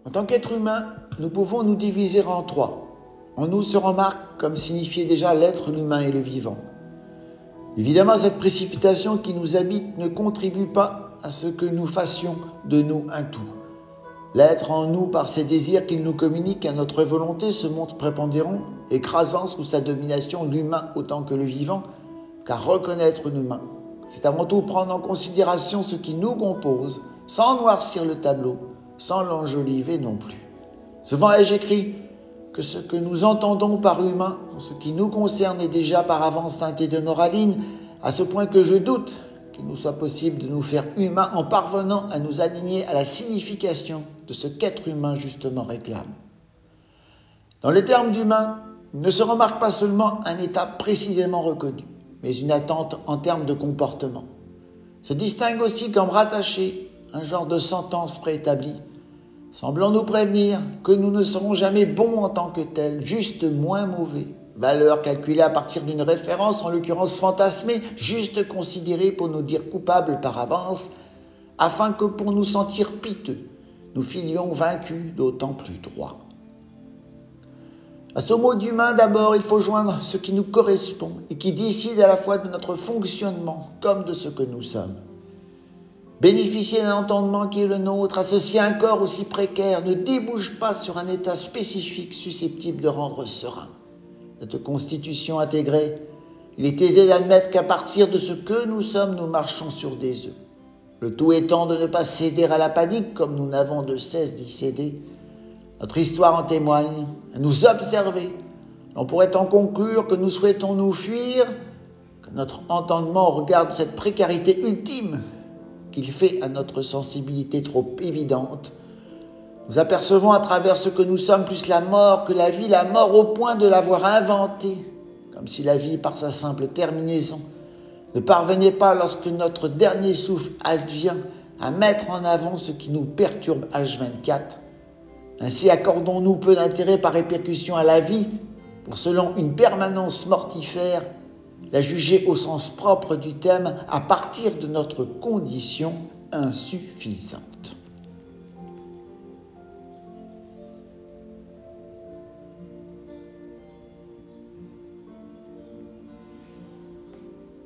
En tant qu'être humain, nous pouvons nous diviser en trois. En nous se remarque comme signifiait déjà l'être, l'humain et le vivant. Évidemment, cette précipitation qui nous habite ne contribue pas à ce que nous fassions de nous un tout. L'être en nous, par ses désirs qu'il nous communique à notre volonté, se montre prépondérant, écrasant sous sa domination l'humain autant que le vivant, car reconnaître l'humain, c'est avant tout prendre en considération ce qui nous compose, sans noircir le tableau, sans l'enjoliver non plus. Souvent ai-je écrit que ce que nous entendons par humain, en ce qui nous concerne, est déjà par avance teinté de moraline, à ce point que je doute qu'il nous soit possible de nous faire humains en parvenant à nous aligner à la signification de ce qu'être humain justement réclame. Dans les termes d'humain, ne se remarque pas seulement un état précisément reconnu, mais une attente en termes de comportement. Se distingue aussi comme rattaché un genre de sentence préétablie, semblant nous prévenir que nous ne serons jamais bons en tant que tels, juste moins mauvais. Valeur calculée à partir d'une référence, en l'occurrence fantasmée, juste considérée pour nous dire coupables par avance, afin que pour nous sentir piteux, nous filions vaincus d'autant plus droit. À ce mot d'humain, d'abord, il faut joindre ce qui nous correspond et qui décide à la fois de notre fonctionnement comme de ce que nous sommes. Bénéficier d'un entendement qui est le nôtre, associer un corps aussi précaire, ne débouche pas sur un état spécifique susceptible de rendre serein. Notre constitution intégrée, il est aisé d'admettre qu'à partir de ce que nous sommes, nous marchons sur des œufs. Le tout étant de ne pas céder à la panique, comme nous n'avons de cesse d'y céder. Notre histoire en témoigne. À nous observer, on pourrait en conclure que nous souhaitons nous fuir, que notre entendement regarde cette précarité ultime qu'il fait à notre sensibilité trop évidente. Nous apercevons à travers ce que nous sommes plus la mort que la vie, la mort au point de l'avoir inventée, comme si la vie, par sa simple terminaison, ne parvenait pas lorsque notre dernier souffle advient à mettre en avant ce qui nous perturbe H24. Ainsi accordons-nous peu d'intérêt par répercussion à la vie, pour selon une permanence mortifère, la juger au sens propre du terme à partir de notre condition insuffisante.